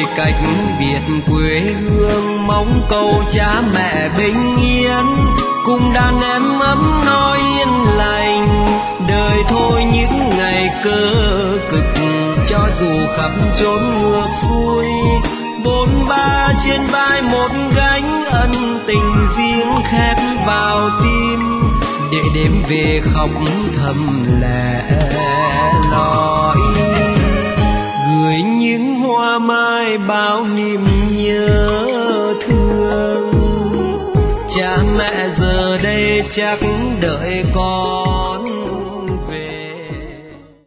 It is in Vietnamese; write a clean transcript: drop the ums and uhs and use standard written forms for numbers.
cách biệt quê hương, mong cầu cha mẹ bình yên, cùng đàn em ấm no yên lành. Đời thôi những ngày cơ cực, cho dù khắp chốn ngược xuôi, 43 trên vai một gánh ân tình riêng khép vào tim, để đêm về khóc thầm lẻ loi, gửi những hoa mai bao niềm nhớ thương. Cha mẹ giờ đây chắc đợi con